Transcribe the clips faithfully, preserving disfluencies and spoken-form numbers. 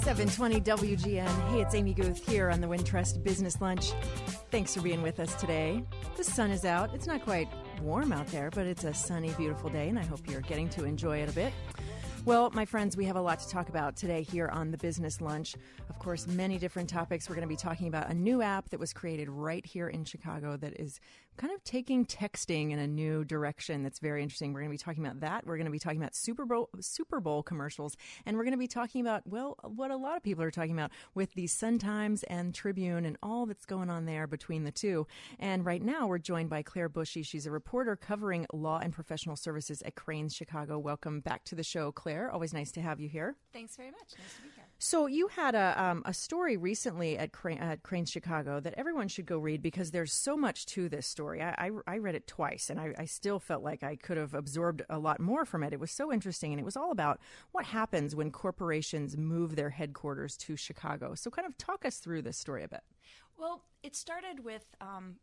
seven twenty W G N. Hey, it's Amy Guth here on the Wintrust Business Lunch. Thanks for being with us today. The sun is out. It's not quite warm out there, but it's a sunny, beautiful day, and I hope you're getting to enjoy it a bit. Well, my friends, we have a lot to talk about today here on the Business Lunch. Of course, many different topics. We're going to be talking about a new app that was created right here in Chicago that is kind of taking texting in a new direction that's very interesting. We're going to be talking about that. We're going to be talking about Super Bowl, Super Bowl commercials, and we're going to be talking about, well, what a lot of people are talking about with the Sun-Times and Tribune and all that's going on there between the two. And right now, we're joined by Claire Bushey. She's a reporter covering law and professional services at Crain's Chicago. Welcome back to the show, Claire. Always nice to have you here. Thanks very much. Nice to be here. So you had a um, a story recently at, Crane, at Crain's Chicago that everyone should go read because there's so much to this story. I, I, I read it twice, and I, I still felt like I could have absorbed a lot more from it. It was so interesting, and it was all about what happens when corporations move their headquarters to Chicago. So kind of talk us through this story a bit. Well, it started with um,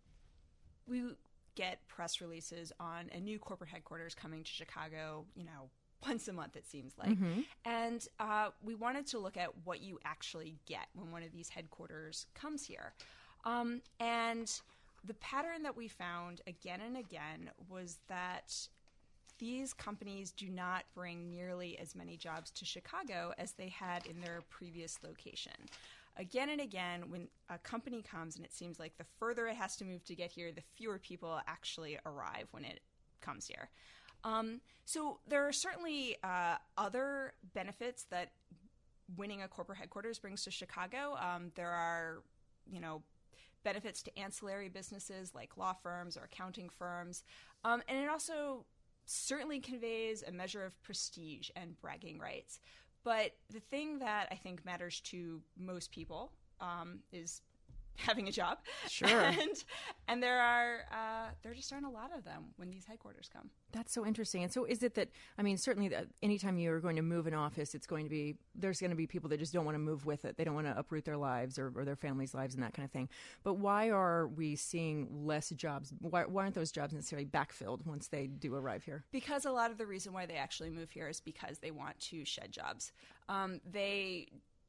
we get press releases on a new corporate headquarters coming to Chicago, you know, once a month, it seems like. Mm-hmm. And uh, we wanted to look at what you actually get when one of these headquarters comes here. Um, and the pattern that we found again and again was that these companies do not bring nearly as many jobs to Chicago as they had in their previous location. Again and again, when a company comes, and it seems like the further it has to move to get here, the fewer people actually arrive when it comes here. Um, so there are certainly uh, other benefits that winning a corporate headquarters brings to Chicago. Um, there are, you know, benefits to ancillary businesses like law firms or accounting firms. Um, and it also certainly conveys a measure of prestige and bragging rights. But the thing that I think matters to most people um, is having a job. Sure. And and there are uh, there just aren't a lot of them when these headquarters come. That's so interesting. And so is it that, I mean, certainly that anytime you're going to move an office, it's going to be, there's going to be people that just don't want to move with it. They don't want to uproot their lives or, or their families' lives and that kind of thing. But why are we seeing less jobs? Why, why aren't those jobs necessarily backfilled once they do arrive here? Because a lot of the reason why they actually move here is because they want to shed jobs. Um, they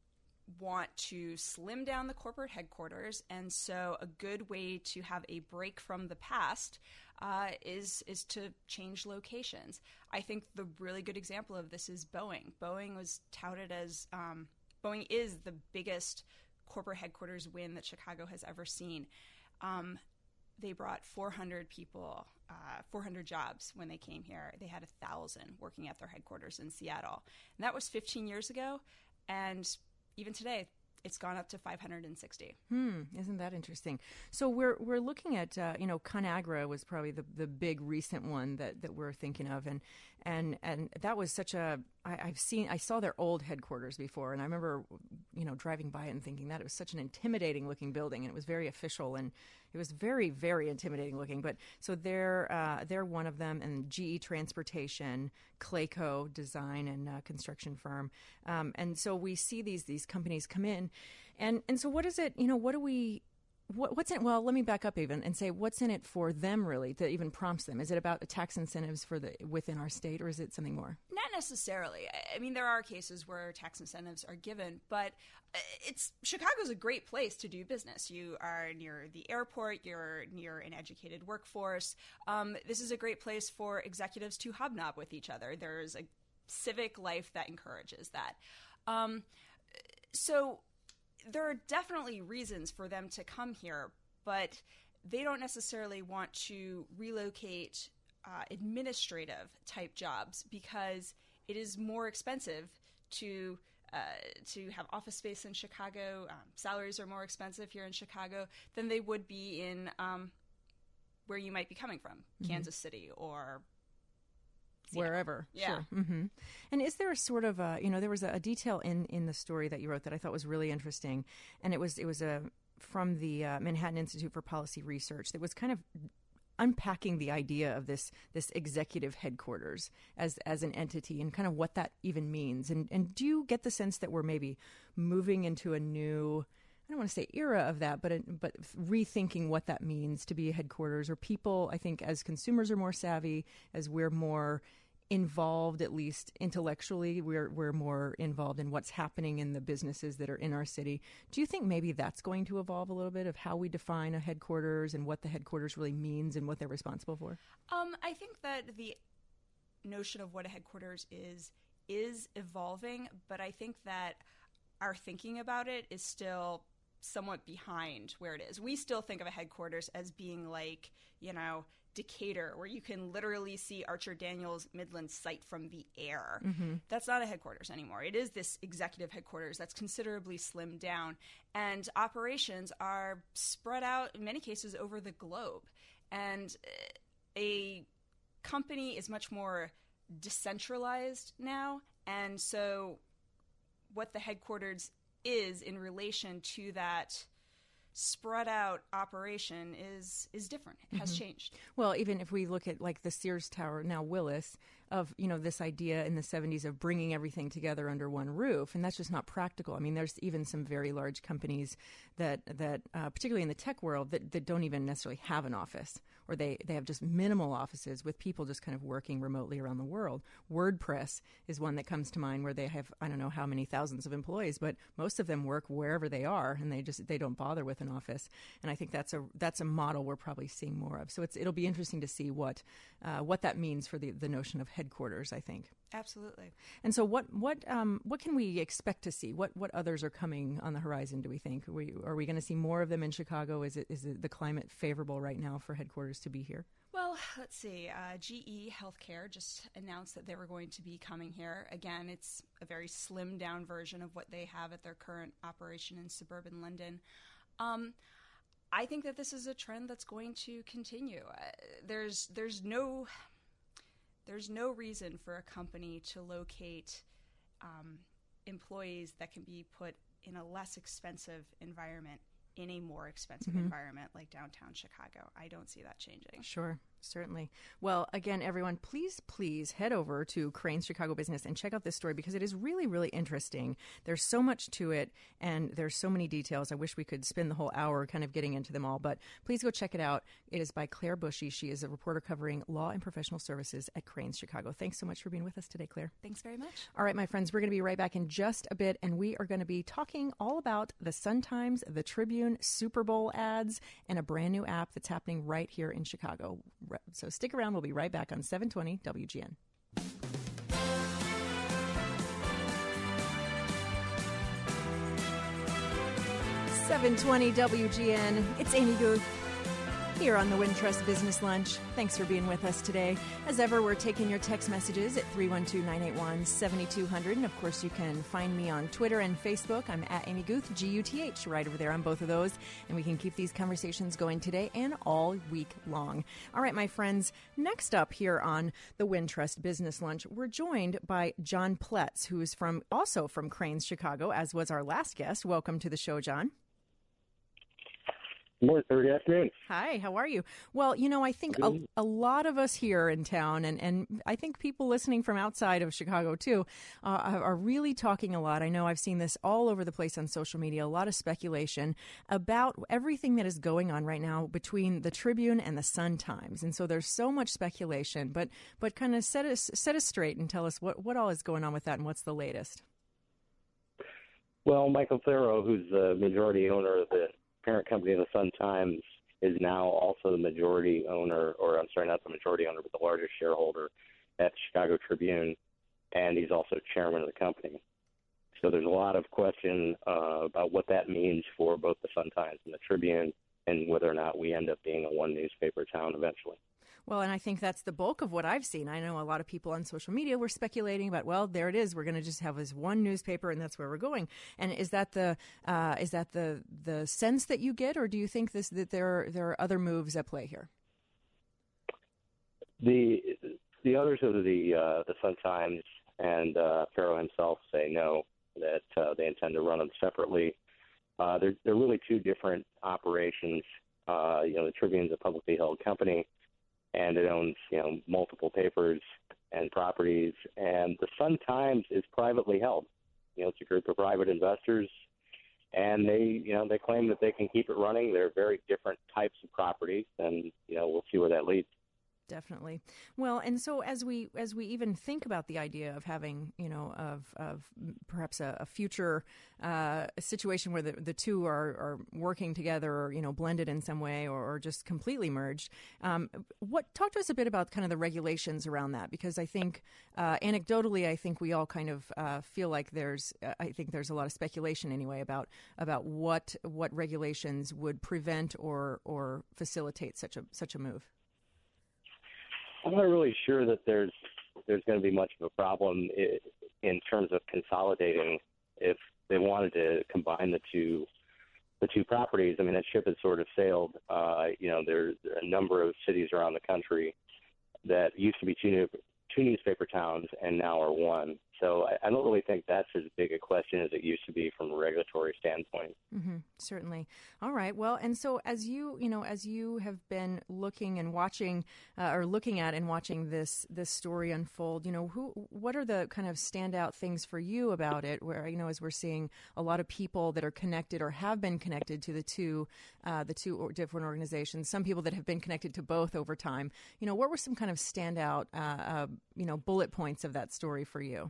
want to slim down the corporate headquarters, and so a good way to have a break from the past uh, is is to change locations. I think the really good example of this is Boeing. Boeing was touted as um, Boeing is the biggest corporate headquarters win that Chicago has ever seen. Um, they brought four hundred people, uh, four hundred jobs when they came here. They had a thousand working at their headquarters in Seattle, and that was fifteen years ago, and even today, it's gone up to five hundred sixty. Hmm, isn't that interesting? So we're we're looking at, uh, you know, ConAgra was probably the, the big recent one that, that we're thinking of, and and and that was such a I, I've seen I saw their old headquarters before, and I remember, you know, driving by it and thinking that it was such an intimidating looking building, and it was very official, and it was very very intimidating looking. But so they're uh, they're one of them, and G E Transportation, Clayco design and uh, construction firm, um, and so we see these these companies come in. And and so what is it, you know, what do we, what, what's in it? Well, let me back up even and say what's in it for them really that even prompts them? Is it about the tax incentives for the within our state, or is it something more? Not necessarily. I mean, there are cases where tax incentives are given, but it's Chicago's a great place to do business. You are near the airport. You're near an educated workforce. Um, this is a great place for executives to hobnob with each other. There's a civic life that encourages that. Um, so there are definitely reasons for them to come here, but they don't necessarily want to relocate uh, administrative type jobs because it is more expensive to uh, to have office space in Chicago. Um, salaries are more expensive here in Chicago than they would be in um, where you might be coming from, mm-hmm. Kansas City or Seattle. Wherever. Yeah. Sure. Mm-hmm. And is there a sort of a, you know, there was a, a detail in, in the story that you wrote that I thought was really interesting. And it was, it was a, from the uh, Manhattan Institute for Policy Research that was kind of unpacking the idea of this, this executive headquarters as, as an entity and kind of what that even means. And, and do you get the sense that we're maybe moving into a new, I don't want to say era of that, but it, but rethinking what that means to be a headquarters, or people, I think, as consumers are more savvy, as we're more involved, at least intellectually. We're we're more involved in what's happening in the businesses that are in our city. Do you think maybe that's going to evolve a little bit of how we define a headquarters and what the headquarters really means and what they're responsible for? Um, I think that the notion of what a headquarters is is evolving, but I think that our thinking about it is still somewhat behind where it is. We still think of a headquarters as being like, you know, Decatur, where you can literally see Archer Daniels Midland site from the air. Mm-hmm. That's not a headquarters anymore. It is this executive headquarters that's considerably slimmed down, and operations are spread out in many cases over the globe. And a company is much more decentralized now, and so what the headquarters is in relation to that spread out operation is is different. It has mm-hmm. changed. Well, even if we look at like the Sears Tower, now Willis, of, you know, this idea in the seventies of bringing everything together under one roof, and that's just not practical. I mean, there's even some very large companies that, that uh, particularly in the tech world, that, that don't even necessarily have an office, or they, they have just minimal offices with people just kind of working remotely around the world. WordPress is one that comes to mind, where they have, I don't know how many thousands of employees, but most of them work wherever they are, and they just they don't bother with an office. And I think that's a that's a model we're probably seeing more of. So it's it'll be interesting to see what uh, what that means for the, the notion of headquarters, I think. Absolutely. And so what what um, what can we expect to see? What what others are coming on the horizon, do we think? Are we, are we going to see more of them in Chicago? Is it is it the climate favorable right now for headquarters to be here? Well, let's see. Uh, G E Healthcare just announced that they were going to be coming here. Again, it's a very slimmed down version of what they have at their current operation in suburban London. Um, I think that this is a trend that's going to continue. Uh, there's there's no there's no reason for a company to locate um, employees that can be put in a less expensive environment in a more expensive mm-hmm. environment like downtown Chicago. I don't see that changing. Sure. Certainly. Well, again, everyone, please, please head over to Crain's Chicago Business and check out this story, because it is really, really interesting. There's so much to it, and there's so many details. I wish we could spend the whole hour kind of getting into them all, but please go check it out. It is by Claire Bushy. She is a reporter covering law and professional services at Crain's Chicago. Thanks so much for being with us today, Claire. Thanks very much. All right, my friends, we're going to be right back in just a bit, and we are going to be talking all about the Sun-Times, the Tribune, Super Bowl ads, and a brand new app that's happening right here in Chicago. So stick around. We'll be right back on seven twenty W G N. seven twenty W G N. It's Amy Guth here on the Wintrust Business Lunch. Thanks for being with us today. As ever, we're taking your text messages at three one two, nine eight one, seven two zero zero. And of course, you can find me on Twitter and Facebook. I'm at Amy Guth, G U T H, right over there on both of those. And we can keep these conversations going today and all week long. All right, my friends, next up here on the Wintrust Business Lunch, we're joined by John Pletz, who is from also from Crain's Chicago, as was our last guest. Welcome to the show, John. Morning, good afternoon. Hi, how are you? Well, you know, I think a, a lot of us here in town, and, and I think people listening from outside of Chicago too, uh, are really talking a lot. I know I've seen this all over the place on social media, a lot of speculation about everything that is going on right now between the Tribune and the Sun-Times. And so there's so much speculation, but but kind of set us, set us straight and tell us what, what all is going on with that and what's the latest. Well, Michael Farrow, who's the majority owner of the parent company of the Sun-Times, is now also the majority owner, or I'm sorry, not the majority owner, but the largest shareholder at Chicago Tribune, and he's also chairman of the company. So there's a lot of question uh, about what that means for both the Sun-Times and the Tribune, and whether or not we end up being a one newspaper town eventually. Well, and I think that's the bulk of what I've seen. I know a lot of people on social media were speculating about, well, there it is. We're going to just have this one newspaper, and that's where we're going. And is that the uh, is that the the sense that you get, or do you think this that there are, there are other moves at play here? The the owners of the uh, the Sun-Times and uh, Farrow himself say no, that uh, they intend to run them separately. Uh, they're they're really two different operations. Uh, you know, the Tribune's a publicly held company, and it owns, you know, multiple papers and properties. And the Sun-Times is privately held. You know, it's a group of private investors, and they, you know, they claim that they can keep it running. They're very different types of properties, and, you know, we'll see where that leads. Definitely. Well, and so as we as we even think about the idea of having, you know, of of perhaps a, a future uh, situation where the, the two are, are working together, or, you know, blended in some way, or, or just completely merged. Um, what talk to us a bit about kind of the regulations around that, because I think uh, anecdotally, I think we all kind of uh, feel like there's uh, I think there's a lot of speculation anyway about about what what regulations would prevent or or facilitate such a such a move. I'm not really sure that there's there's going to be much of a problem in terms of consolidating if they wanted to combine the two the two properties. I mean, that ship has sort of sailed. Uh, you know, there's a number of cities around the country that used to be two, new, two newspaper towns and now are one. So I, I don't really think that's as big a question as it used to be from a regulatory standpoint. Mm-hmm, certainly. All right. Well, and so as you, you know, as you have been looking and watching, uh, or looking at and watching this this story unfold, you know, who, what are the kind of standout things for you about it? Where, you know, as we're seeing a lot of people that are connected or have been connected to the two, uh, the two different organizations. Some people that have been connected to both over time. You know, what were some kind of standout, uh, uh, you know, bullet points of that story for you?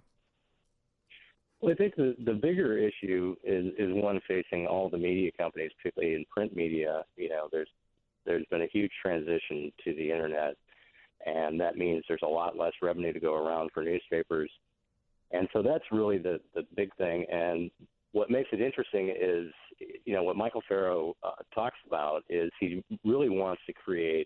Well, I think the, the bigger issue is, is one facing all the media companies, particularly in print media. You know, there's there's been a huge transition to the internet, and that means there's a lot less revenue to go around for newspapers. And so that's really the, the big thing. And what makes it interesting is, you know, what Michael Farrow uh, talks about is he really wants to create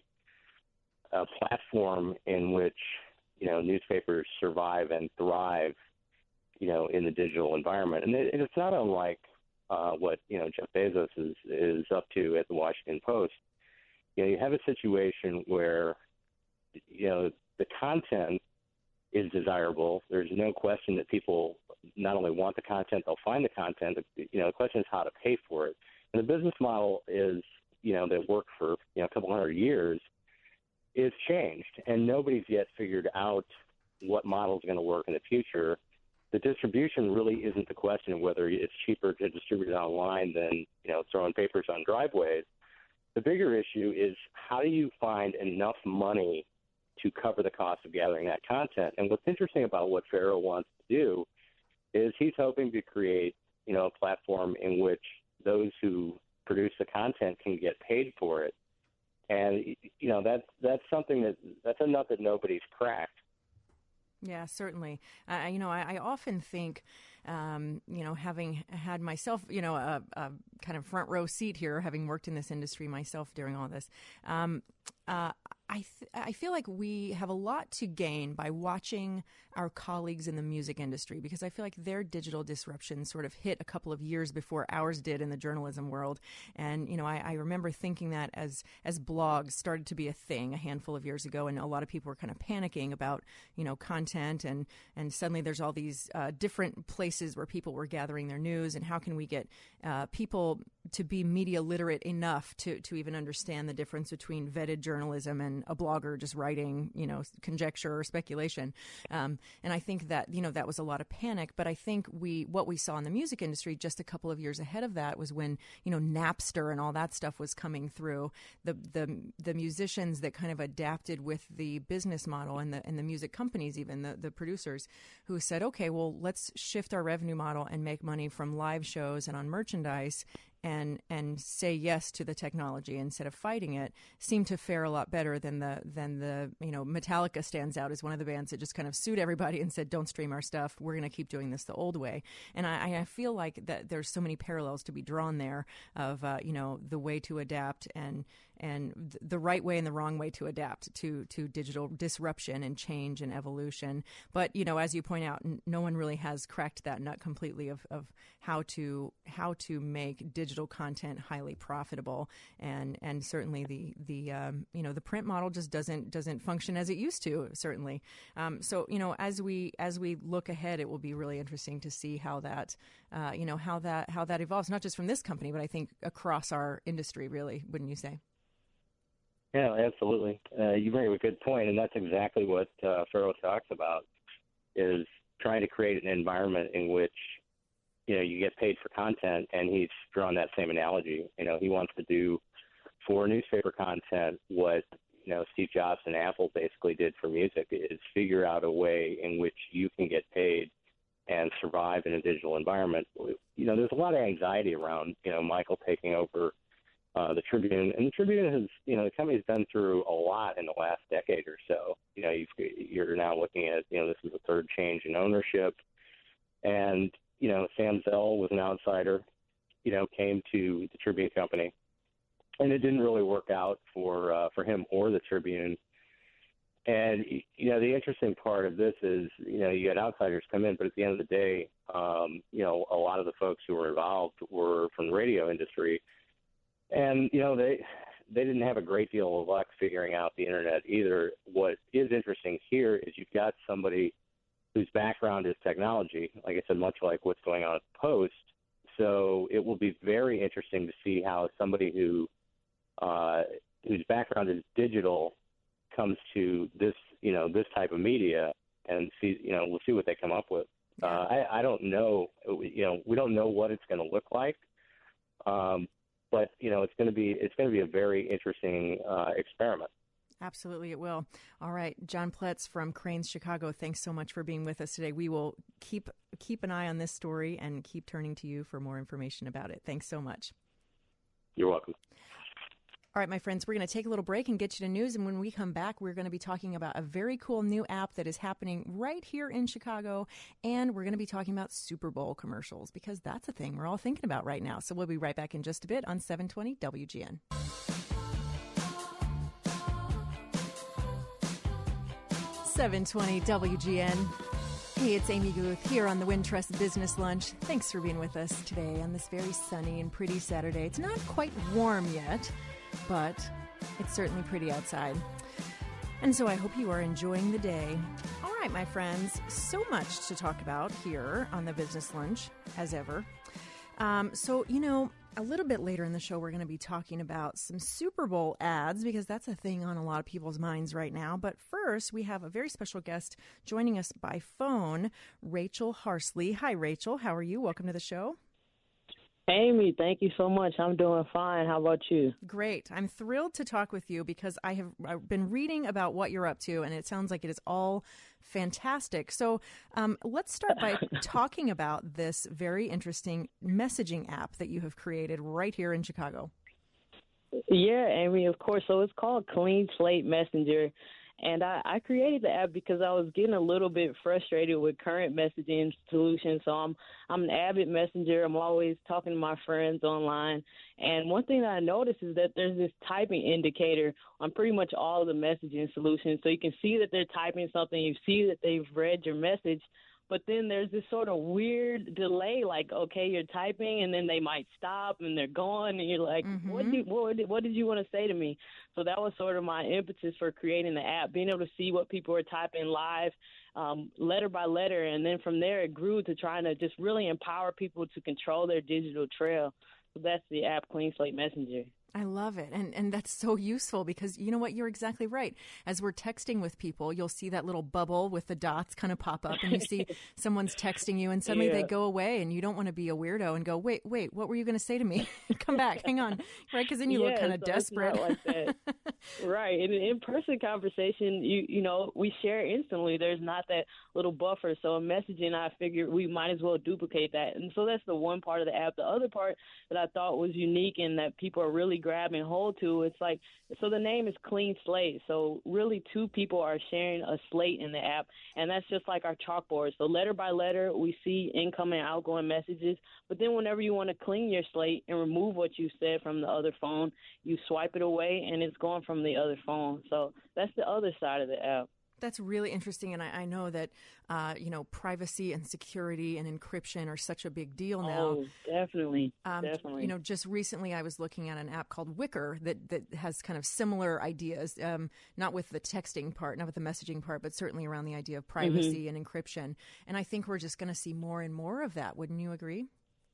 a platform in which, you know, newspapers survive and thrive, you know, in the digital environment. And it, it's not unlike uh, what, you know, Jeff Bezos is, is up to at the Washington Post. You know, you have a situation where, you know, the content is desirable. There's no question that people not only want the content, they'll find the content. You know, the question is how to pay for it. And the business model is, you know, that worked for, you know, a couple hundred years is changed. And nobody's yet figured out what model is going to work in the future. The distribution really isn't the question of whether it's cheaper to distribute it online than, you know, throwing papers on driveways. The bigger issue is how do you find enough money to cover the cost of gathering that content? And what's interesting about what Farrow wants to do is he's hoping to create, you know, a platform in which those who produce the content can get paid for it. And, you know, that's, that's something that, that's a nut that nobody's cracked. Yeah, certainly. Uh, you know, I, I often think, um, you know, having had myself, you know, a, a kind of front row seat here, having worked in this industry myself during all this, um, uh, I th- I feel like we have a lot to gain by watching our colleagues in the music industry, because I feel like their digital disruption sort of hit a couple of years before ours did in the journalism world. And, you know, I, I remember thinking that as as blogs started to be a thing a handful of years ago, and a lot of people were kind of panicking about, you know, content, and, and suddenly there's all these uh, different places where people were gathering their news, and how can we get uh, people to be media literate enough to, to even understand the difference between vetted journalism and a blogger just writing, you know, conjecture or speculation. Um, and I think that, you know, that was a lot of panic. But I think we, what we saw in the music industry just a couple of years ahead of that was when, you know, Napster and all that stuff was coming through. The the the musicians that kind of adapted with the business model, and the and the music companies, even the, the producers, who said, okay, well, let's shift our revenue model and make money from live shows and on merchandise, and and say yes to the technology instead of fighting it, seemed to fare a lot better than the than the you know Metallica stands out as one of the bands that just kind of sued everybody and said, don't stream our stuff, we're going to keep doing this the old way. And I, I feel like that there's so many parallels to be drawn there of uh, you know the way to adapt, and and the right way and the wrong way to adapt to to digital disruption and change and evolution. But, you know, as you point out, n- no one really has cracked that nut completely of, of how to how to make digital content highly profitable. And and certainly the the um, you know the print model just doesn't doesn't function as it used to, certainly. Um, so, you know, as we as we look ahead, it will be really interesting to see how that uh, you know how that how that evolves, not just from this company, but I think across our industry, really, wouldn't you say? Yeah, absolutely. Uh, you bring up a good point, and that's exactly what uh, Farrow talks about, is trying to create an environment in which, you know, you get paid for content, and he's drawn that same analogy. You know, he wants to do for newspaper content what you know Steve Jobs and Apple basically did for music is figure out a way in which you can get paid and survive in a digital environment. You know, there's a lot of anxiety around, you know, Michael taking over uh, the Tribune, and the Tribune has, you know, the company's been through a lot in the last decade or so. You know, you've, you're now looking at, you know, this is the third change in ownership, and you know, Sam Zell was an outsider, you know, came to the Tribune company, and it didn't really work out for uh, for him or the Tribune. And, you know, the interesting part of this is, you know, you had outsiders come in, but at the end of the day, um, you know, a lot of the folks who were involved were from the radio industry. And, you know, they they didn't have a great deal of luck figuring out the Internet either. What is interesting here is you've got somebody whose background is technology, like I said, much like what's going on at the Post. So it will be very interesting to see how somebody who uh, whose background is digital comes to this, you know, this type of media, and see, you know, we'll see what they come up with. Uh, I, I don't know, you know, we don't know what it's going to look like, um, but you know, it's going to be it's going to be a very interesting uh, experiment. Absolutely, it will. All right, John Pletz from Crain's Chicago, thanks so much for being with us today. We will keep keep an eye on this story and keep turning to you for more information about it. Thanks so much. You're welcome. All right, my friends, we're going to take a little break and get you to news. And when we come back, we're going to be talking about a very cool new app that is happening right here in Chicago. And we're going to be talking about Super Bowl commercials, because that's a thing we're all thinking about right now. So we'll be right back in just a bit on seven twenty W G N. seven twenty W G N. Hey, it's Amy Guth here on the Wintrust Business Lunch. Thanks for being with us today on this very sunny and pretty Saturday. It's not quite warm yet, but it's certainly pretty outside. And so I hope you are enjoying the day. All right, my friends, so much to talk about here on the Business Lunch, as ever. Um, so, you know, a little bit later in the show, we're going to be talking about some Super Bowl ads, because that's a thing on a lot of people's minds right now. But first, we have a very special guest joining us by phone, Rachel Harsley. Hi, Rachel. How are you? Welcome to the show. Amy, thank you so much. I'm doing fine. How about you? Great. I'm thrilled to talk with you, because I have I've been reading about what you're up to, and it sounds like it is all fantastic. So um, let's start by talking about this very interesting messaging app that you have created right here in Chicago. Yeah, Amy, of course. So it's called Clean Slate Messenger. And I, I created the app because I was getting a little bit frustrated with current messaging solutions. So I'm I'm an avid messenger. I'm always talking to my friends online. And one thing that I noticed is that there's this typing indicator on pretty much all of the messaging solutions. So you can see that they're typing something. You see that they've read your message. But then there's this sort of weird delay, like, okay, you're typing, and then they might stop, and they're gone, and you're like, mm-hmm. what, did, what, did, what did you want to say to me? So that was sort of my impetus for creating the app, being able to see what people were typing live, um, letter by letter, and then from there it grew to trying to just really empower people to control their digital trail. So that's the app, Clean Slate Messenger. I love it. And and that's so useful, because you know what? You're exactly right. As we're texting with people, you'll see that little bubble with the dots kind of pop up, and you see someone's texting you, and suddenly yeah. they go away, and you don't want to be a weirdo and go, wait, wait, what were you going to say to me? Come back, hang on. Right? Because then you yeah, look kind of so desperate. It's not like that. Right. In an in-person conversation, you you know, we share instantly. There's not that little buffer. So in messaging, I figured we might as well duplicate that. And so that's the one part of the app. The other part that I thought was unique and that people are really grabbing hold to, it's like, so the name is Clean Slate. So really two people are sharing a slate in the app, and that's just like our chalkboard. So letter by letter, we see incoming and outgoing messages. But then whenever you want to clean your slate and remove what you said from the other phone, you swipe it away, and it's gone from the other phone. So that's the other side of the app. That's really interesting, and I, I know that, uh, you know, privacy and security and encryption are such a big deal now. Oh, definitely, um, definitely. You know, just recently I was looking at an app called Wicker that, that has kind of similar ideas, um, not with the texting part, not with the messaging part, but certainly around the idea of privacy mm-hmm. and encryption. And I think we're just going to see more and more of that. Wouldn't you agree?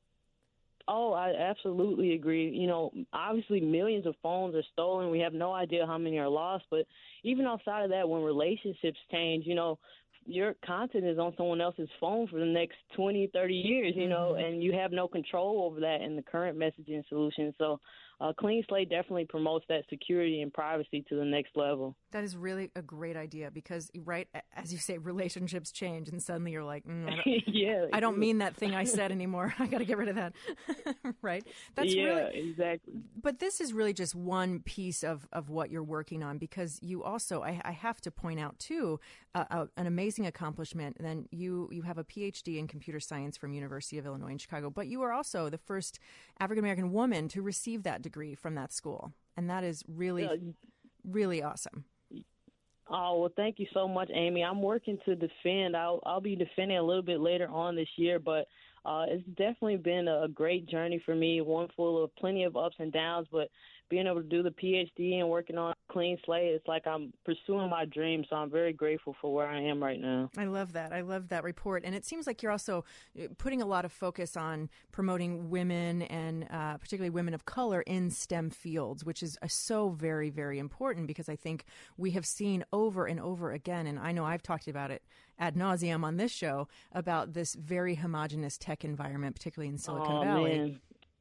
Oh, I absolutely agree. You know, obviously millions of phones are stolen. We have no idea how many are lost. But even outside of that, when relationships change, you know, your content is on someone else's phone for the next twenty, thirty years, you know, Mm-hmm. and you have no control over that in the current messaging solution. So uh, Clean Slate definitely promotes that security and privacy to the next level. That is really a great idea because, right, as you say, relationships change and suddenly you're like, mm, I don't, yeah, I don't mean that thing I said anymore. I got to get rid of that. Right? That's yeah, really, exactly. But this is really just one piece of, of what you're working on because you also, I, I have to point out too, uh, uh, an amazing accomplishment. Then you, you have a P H D in computer science from University of Illinois in Chicago, but you are also the first African-American woman to receive that degree from that school. And that is really, Uh, really awesome. Oh, well, thank you so much, Amy. I'm working to defend. I'll, I'll be defending a little bit later on this year, but uh, it's definitely been a great journey for me, one full of plenty of ups and downs, but being able to do the P H D and working on Clean Slate, it's like I'm pursuing my dream, so I'm very grateful for where I am right now. I love that. I love that report. And it seems like you're also putting a lot of focus on promoting women and uh, particularly women of color in STEM fields, which is uh, so very, very important because I think we have seen over and over again, and I know I've talked about it ad nauseum on this show, about this very homogenous tech environment, particularly in Silicon oh, Valley. Man.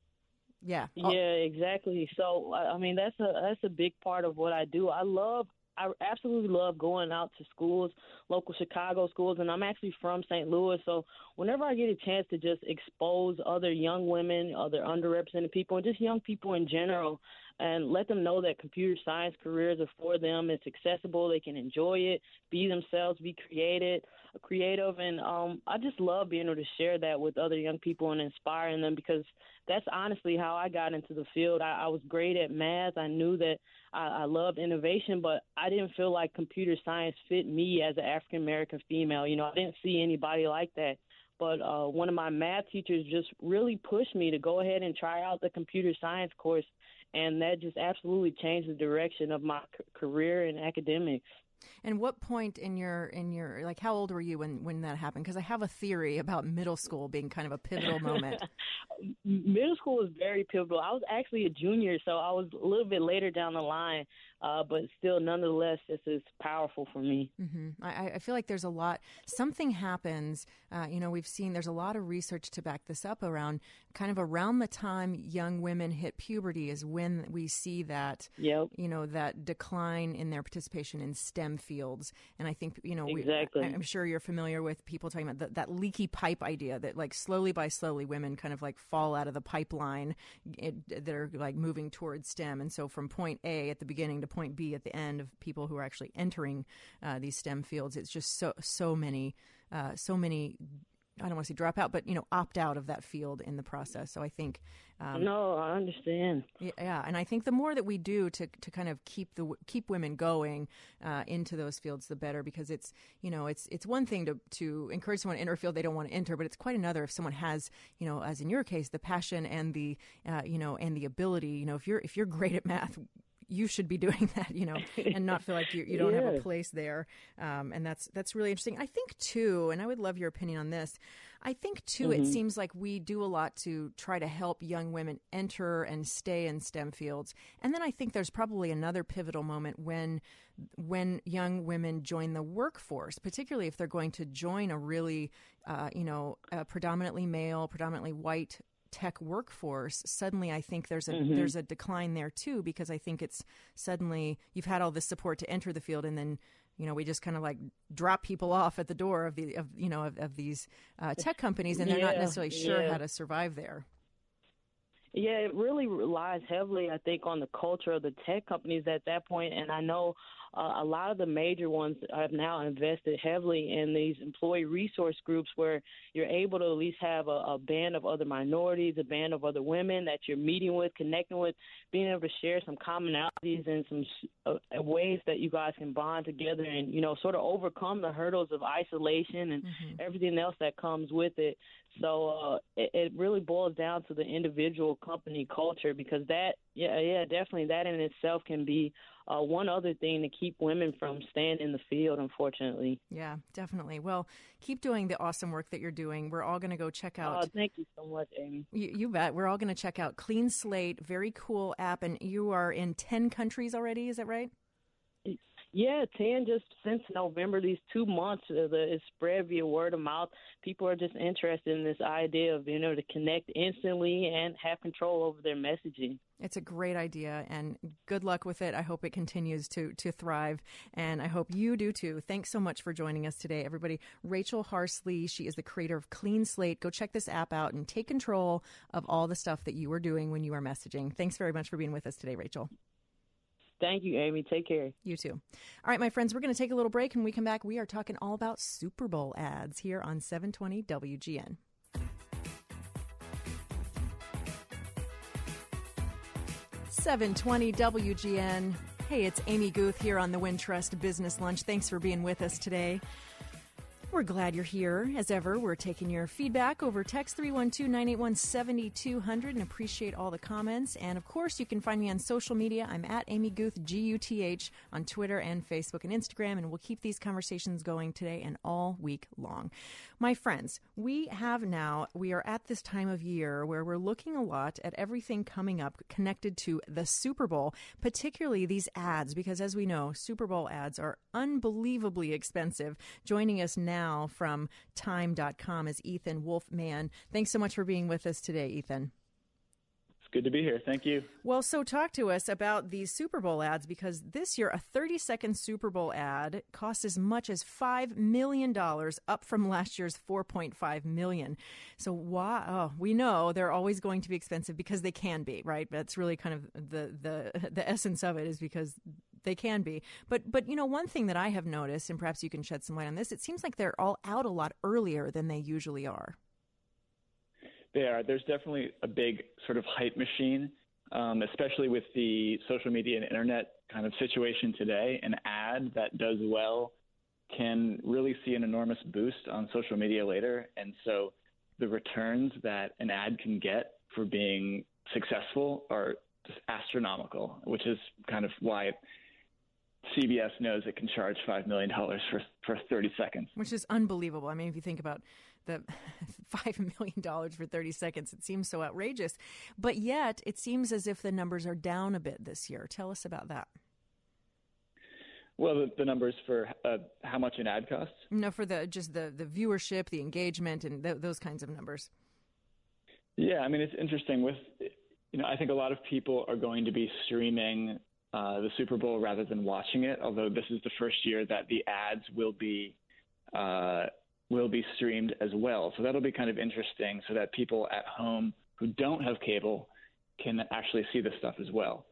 Yeah. Yeah, exactly. So, I mean, that's a that's a big part of what I do. I love, I absolutely love going out to schools, local Chicago schools, and I'm actually from Saint Louis. So whenever I get a chance to just expose other young women, other underrepresented people, and just young people in general, and let them know that computer science careers are for them, it's accessible, they can enjoy it, be themselves, be creative, creative, and um, I just love being able to share that with other young people and inspiring them because that's honestly how I got into the field. I, I was great at math. I knew that I, I loved innovation, but I didn't feel like computer science fit me as an African-American female. You know, I didn't see anybody like that. But uh, one of my math teachers just really pushed me to go ahead and try out the computer science course, and that just absolutely changed the direction of my c- career in academics. And what point in your in your like how old were you when when that happened? Because I have a theory about middle school being kind of a pivotal moment. Middle school was very pivotal. I was actually a junior, so I was a little bit later down the line, uh, but still, nonetheless, this is powerful for me. Mm-hmm. I, I feel like there's a lot. Something happens. Uh, you know, we've seen there's a lot of research to back this up around kind of around the time young women hit puberty is when we see that. Yep. You know, that decline in their participation in STEM fields. And I think, you know, exactly. we, I'm sure you're familiar with people talking about the, that leaky pipe idea that like slowly by slowly women kind of like fall out of the pipeline it, that are like moving towards STEM. And so from point A at the beginning to point B at the end of people who are actually entering uh, these STEM fields, it's just so, so many, uh, so many, I don't want to say drop out, but, you know, opt out of that field in the process. So I think. Um, no, I understand. Yeah. And I think the more that we do to, to kind of keep the, keep women going uh, into those fields, the better, because it's, you know, it's, it's one thing to, to encourage someone to enter a field they don't want to enter, but it's quite another if someone has, you know, as in your case, the passion and the, uh, you know, and the ability, you know, if you're, if you're great at math, you should be doing that, you know, and not feel like you, you don't yeah. have a place there. Um, and that's, that's really interesting. I think too, and I would love your opinion on this. I think too, mm-hmm. it seems like we do a lot to try to help young women enter and stay in STEM fields. And then I think there's probably another pivotal moment when, when young women join the workforce, particularly if they're going to join a really, uh, you know, a predominantly male, predominantly white tech workforce. Suddenly I think there's a mm-hmm. there's a decline there too, because I think it's suddenly you've had all this support to enter the field, and then you know we just kind of like drop people off at the door of the of you know of, of these uh, tech companies, and they're yeah, not necessarily sure yeah. how to survive there. Yeah, it really relies heavily, I think, on the culture of the tech companies at that point. And I know uh, a lot of the major ones have now invested heavily in these employee resource groups where you're able to at least have a, a band of other minorities, a band of other women that you're meeting with, connecting with, being able to share some commonalities and some uh, ways that you guys can bond together and, you know, sort of overcome the hurdles of isolation and mm-hmm. everything else that comes with it. So uh, it, it really boils down to the individual company culture, because that, yeah, yeah, definitely that in itself can be uh, one other thing to keep women from staying in the field, unfortunately. Yeah, definitely. Well, keep doing the awesome work that you're doing. We're all going to go check out. Oh, thank you so much, Amy. You, you bet. We're all going to check out Clean Slate, very cool app, and you are in ten countries already, is that right? Yeah, ten just since November, these two months, uh, the, it's spread via word of mouth. People are just interested in this idea of being able to connect instantly and have control over their messaging. It's a great idea, and good luck with it. I hope it continues to to thrive, and I hope you do too. Thanks so much for joining us today, everybody. Rachel Harsley, she is the creator of Clean Slate. Go check this app out and take control of all the stuff that you are doing when you are messaging. Thanks very much for being with us today, Rachel. Thank you, Amy. Take care. You too. All right, my friends, we're going to take a little break. When we come back, we are talking all about Super Bowl ads here on seven twenty W G N. seven twenty W G N. Hey, it's Amy Guth here on the Wintrust Business Lunch. Thanks for being with us today. We're glad you're here. As ever, we're taking your feedback over text three one two, nine eight one, seven two zero zero and appreciate all the comments. And, of course, you can find me on social media. I'm at Amy Guth, G U T H, on Twitter and Facebook and Instagram, and we'll keep these conversations going today and all week long. My friends, we have now, we are at this time of year where we're looking a lot at everything coming up connected to the Super Bowl, particularly these ads, because as we know, Super Bowl ads are unbelievably expensive. Joining us now from time dot com is Ethan Wolfman. Thanks so much for being with us today, Ethan. It's good to be here. Thank you. Well, so talk to us about these Super Bowl ads, because this year a thirty-second Super Bowl ad costs as much as five million dollars, up from last year's four point five million dollars. So why? Oh, we know they're always going to be expensive because they can be, right? That's really kind of the the the essence of it, is because they can be. But, but you know, one thing that I have noticed, and perhaps you can shed some light on this, it seems like they're all out a lot earlier than they usually are. They are. There's definitely a big sort of hype machine, um, especially with the social media and internet kind of situation today. An ad that does well can really see an enormous boost on social media later. And so the returns that an ad can get for being successful are just astronomical, which is kind of why C B S knows it can charge five million dollars for for thirty seconds. Which is unbelievable. I mean, if you think about the five million dollars for thirty seconds, it seems so outrageous. But yet, it seems as if the numbers are down a bit this year. Tell us about that. Well, the, the numbers for uh, how much an ad costs? No, for the just the, the viewership, the engagement, and th- those kinds of numbers. Yeah, I mean, it's interesting. With, you know, I think a lot of people are going to be streaming Uh, the Super Bowl rather than watching it, although this is the first year that the ads will be uh, will be streamed as well. So that'll be kind of interesting, so that people at home who don't have cable can actually see this stuff as well.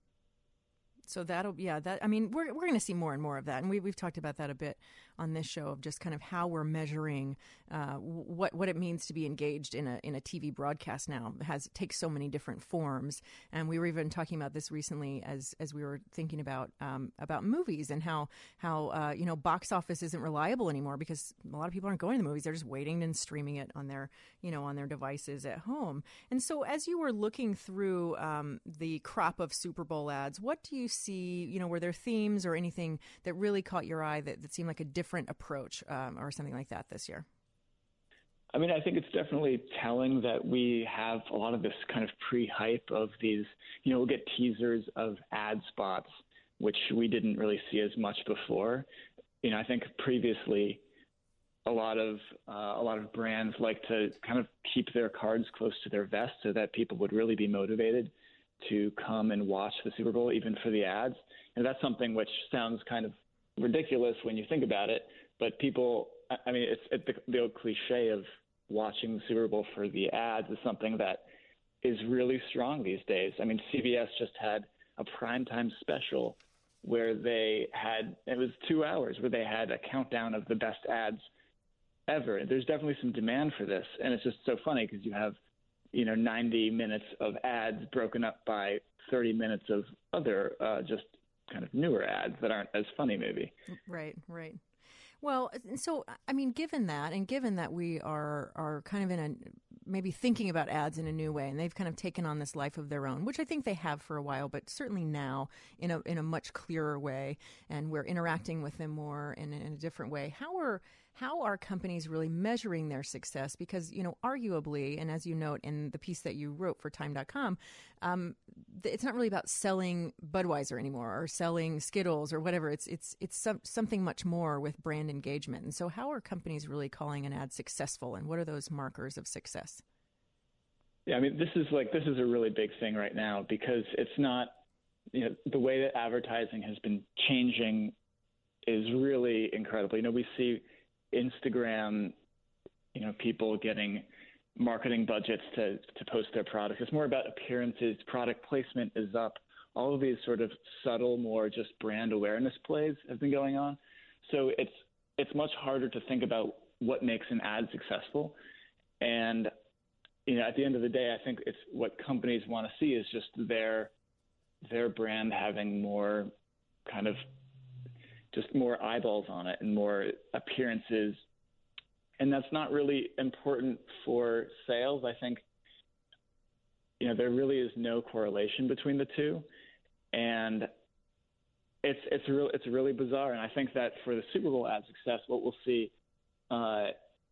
So that'll, yeah, that, I mean, we're we're going to see more and more of that. And we, we've talked about that a bit on this show, of just kind of how we're measuring uh, what what it means to be engaged in a in a T V broadcast now. It has, it takes so many different forms. And we were even talking about this recently as as we were thinking about um, about movies, and how, how uh, you know, box office isn't reliable anymore, because a lot of people aren't going to the movies. They're just waiting and streaming it on their, you know, on their devices at home. And so as you were looking through um, the crop of Super Bowl ads, what do you see, you know, were there themes or anything that really caught your eye that, that seemed like a different approach um, or something like that this year? I mean, I think it's definitely telling that we have a lot of this kind of pre-hype of these, you know, we'll get teasers of ad spots, which we didn't really see as much before. You know, I think previously a lot of uh, a lot of brands like to kind of keep their cards close to their vest so that people would really be motivated to come and watch the Super Bowl, even for the ads. And that's something which sounds kind of ridiculous when you think about it, but people, I mean, it's, it's the, the old cliche of watching the Super Bowl for the ads is something that is really strong these days. I mean, C B S just had a primetime special where they had, it was two hours where they had a countdown of the best ads ever. There's definitely some demand for this. And it's just so funny because you have, you know, ninety minutes of ads broken up by thirty minutes of other uh, just kind of newer ads that aren't as funny, maybe. Right, right. Well, so, I mean, given that, and given that we are are kind of in a, maybe thinking about ads in a new way, and they've kind of taken on this life of their own, which I think they have for a while, but certainly now in a in a much clearer way, and we're interacting with them more in, in a different way. How are how are companies really measuring their success? Because, you know, arguably, and as you note in the piece that you wrote for time dot com, um, it's not really about selling Budweiser anymore or selling Skittles or whatever. It's it's it's some, something much more with brand engagement. And so how are companies really calling an ad successful, and what are those markers of success? Yeah, I mean, this is like this is a really big thing right now because it's not, you know, the way that advertising has been changing is really incredible. You know, we see Instagram, you know, people getting marketing budgets to, to post their products. It's more about appearances. Product placement is up. All of these sort of subtle, more just brand awareness plays have been going on. So it's it's much harder to think about what makes an ad successful. And, you know, at the end of the day, I think it's what companies want to see is just their their brand having more kind of just more eyeballs on it and more appearances. And that's not really important for sales. I think, you know, there really is no correlation between the two. And it's it's real it's really bizarre. And I think that for the Super Bowl ad success, what we'll see uh,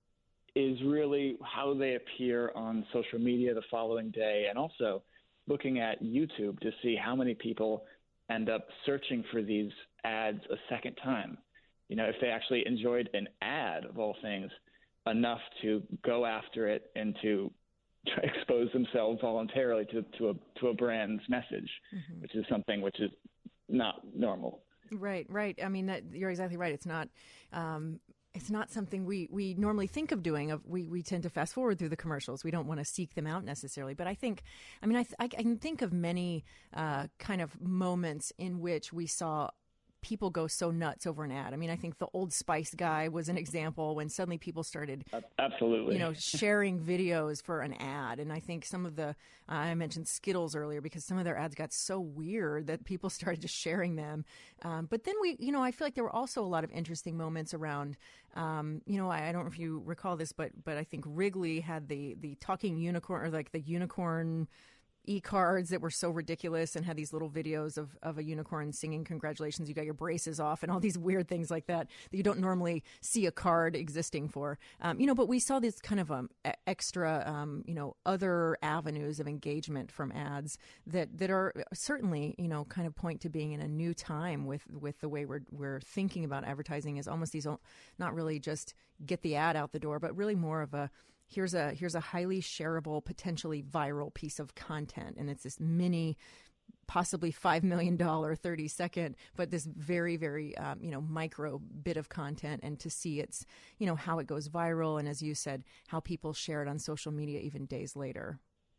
is really how they appear on social media the following day, and also looking at YouTube to see how many people end up searching for these ads a second time. You know, if they actually enjoyed an ad of all things enough to go after it and to expose themselves voluntarily to, to a to a brand's message, mm-hmm. which is something which is not normal. Right, right. I mean, that, you're exactly right. It's not. Um, It's not something we, we normally think of doing. Of we, we tend to fast forward through the commercials. We don't want to seek them out necessarily. But I think, I mean, I, th- I can think of many uh, kind of moments in which we saw people go so nuts over an ad. I mean, I think the Old Spice guy was an example when suddenly people started, absolutely, you know, sharing videos for an ad. And I think some of the, uh, I mentioned Skittles earlier because some of their ads got so weird that people started just sharing them. Um, but then we, you know, I feel like there were also a lot of interesting moments around, um, you know, I, I don't know if you recall this, but but I think Wrigley had the the talking unicorn, or like the unicorn e-cards that were so ridiculous and had these little videos of, of a unicorn singing congratulations, you got your braces off, and all these weird things like that that you don't normally see a card existing for. Um, you know, but we saw this kind of um, extra, um, you know, other avenues of engagement from ads that, that are certainly, you know, kind of point to being in a new time with, with the way we're, we're thinking about advertising is almost these, not really just get the ad out the door, but really more of a, Here's a here's a highly shareable, potentially viral piece of content, and it's this mini, possibly five million dollar, thirty second, but this very very um, you know micro bit of content, and to see its you know how it goes viral, and as you said, how people share it on social media even days later.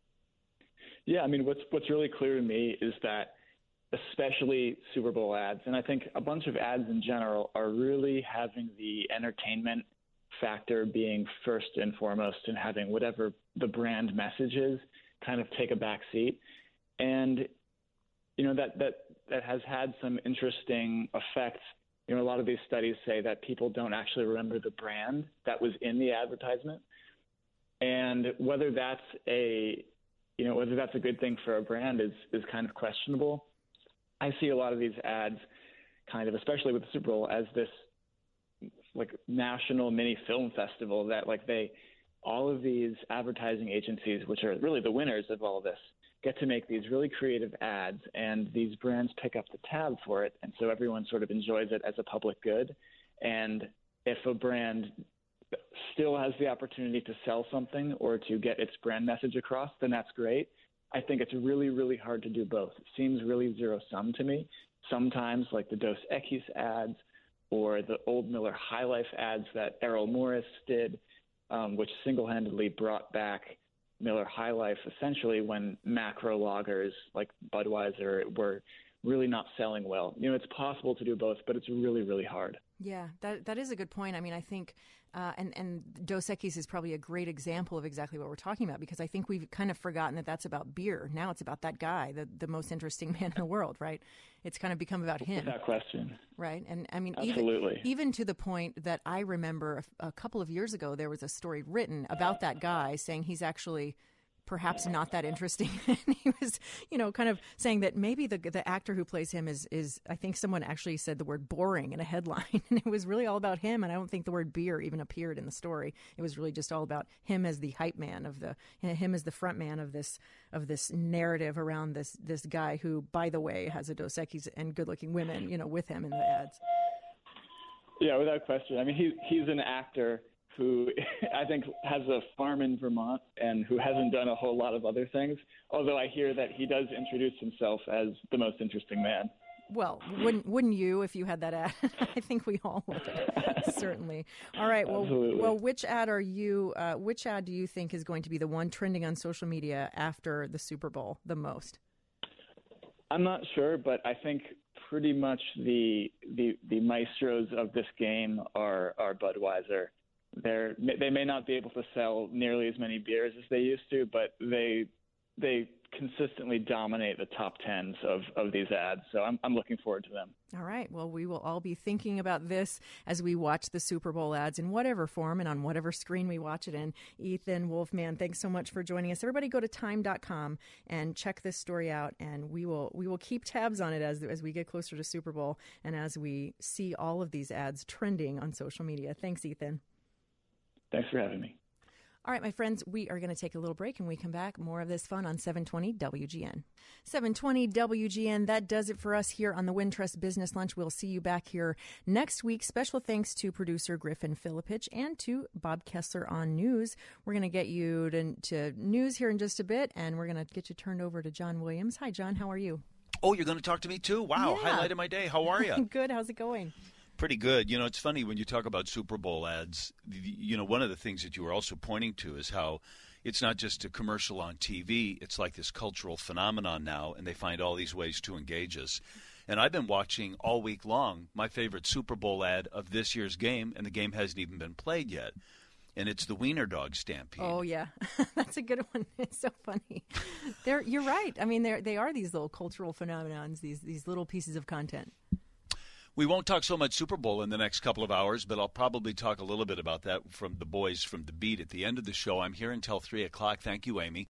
Yeah, I mean, what's what's really clear to me is that especially Super Bowl ads, and I think a bunch of ads in general, are really having the entertainment factor being first and foremost, and having whatever the brand message is kind of take a back seat. And, you know, that, that, that has had some interesting effects. You know, a lot of these studies say that people don't actually remember the brand that was in the advertisement. And whether that's a, you know, whether that's a good thing for a brand is, is kind of questionable. I see a lot of these ads kind of, especially with the Super Bowl, as this like national mini film festival that like they, all of these advertising agencies, which are really the winners of all of this, get to make these really creative ads, and these brands pick up the tab for it. And so everyone sort of enjoys it as a public good. And if a brand still has the opportunity to sell something or to get its brand message across, then that's great. I think it's really, really hard to do both. It seems really zero sum to me. Sometimes like the Dos Equis ads, or the Old Miller High Life ads that Errol Morris did, um, which single-handedly brought back Miller High Life essentially when macro lagers like Budweiser were really not selling well. You know, it's possible to do both, but it's really, really hard. Yeah, that that is a good point. I mean, I think, uh, and, and Dos Equis is probably a great example of exactly what we're talking about, because I think we've kind of forgotten that that's about beer. Now it's about that guy, the, the most interesting man in the world, right? It's kind of become about him. Without question. Right. And I mean, Absolutely. Even, even to the point that I remember a, a couple of years ago, there was a story written about that guy saying he's actually perhaps not that interesting. And he was, you know, kind of saying that maybe the the actor who plays him is, is, I think someone actually said the word boring in a headline. And it was really all about him. And I don't think the word beer even appeared in the story. It was really just all about him as the hype man of the, him as the front man of this, of this narrative around this, this guy who, by the way, has a Dos Equis and good looking women, you know, with him in the ads. Yeah, without question. I mean, he, he's an actor who I think has a farm in Vermont and who hasn't done a whole lot of other things, although I hear that he does introduce himself as the most interesting man. Well, wouldn't wouldn't you if you had that ad? I think we all would, certainly. All right, well, Absolutely. well, which ad are you, uh, which ad do you think is going to be the one trending on social media after the Super Bowl the most? I'm not sure, but I think pretty much the the, the maestros of this game are, are Budweiser. They're, they may not be able to sell nearly as many beers as they used to, but they they consistently dominate the top tens of, of these ads. So I'm I'm looking forward to them. All right. Well, we will all be thinking about this as we watch the Super Bowl ads in whatever form and on whatever screen we watch it in. Ethan Wolfman, thanks so much for joining us. Everybody go to time dot com and check this story out, and we will we will keep tabs on it as as we get closer to Super Bowl and as we see all of these ads trending on social media. Thanks, Ethan. Thanks for having me. All right, my friends, we are going to take a little break and we come back. More of this fun on seven twenty W G N. seven twenty W G N, that does it for us here on the Wintrust Business Lunch. We'll see you back here next week. Special thanks to producer Griffin Filipich and to Bob Kessler on news. We're going to get you to, to news here in just a bit, and we're going to get you turned over to John Williams. Hi, John. How are you? Oh, you're going to talk to me too? Wow, Yeah. Highlight of my day. How are you? Good. How's it going? Pretty good. You know, it's funny when you talk about Super Bowl ads, you know, one of the things that you were also pointing to is how it's not just a commercial on T V. It's like this cultural phenomenon now, and they find all these ways to engage us. And I've been watching all week long my favorite Super Bowl ad of this year's game, and the game hasn't even been played yet. And it's the Wiener Dog Stampede. Oh, yeah. That's a good one. It's so funny. They're, you're right. I mean, they're, they are these little cultural phenomenons, these, these little pieces of content. We won't talk so much Super Bowl in the next couple of hours, but I'll probably talk a little bit about that from the boys from The Beat at the end of the show. I'm here until three o'clock. Thank you, Amy.